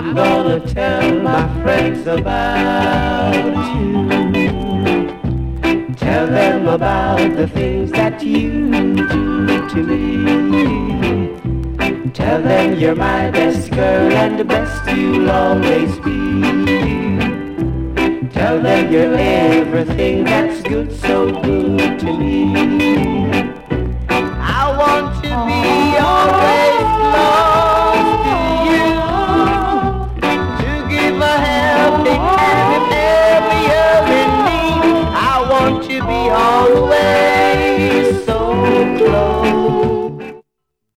I'm gonna tell my friends about you. Tell them about the things that you do to me. Tell them you're my best girl and the best you'll always be. Tell them you're everything that's good, so good to me.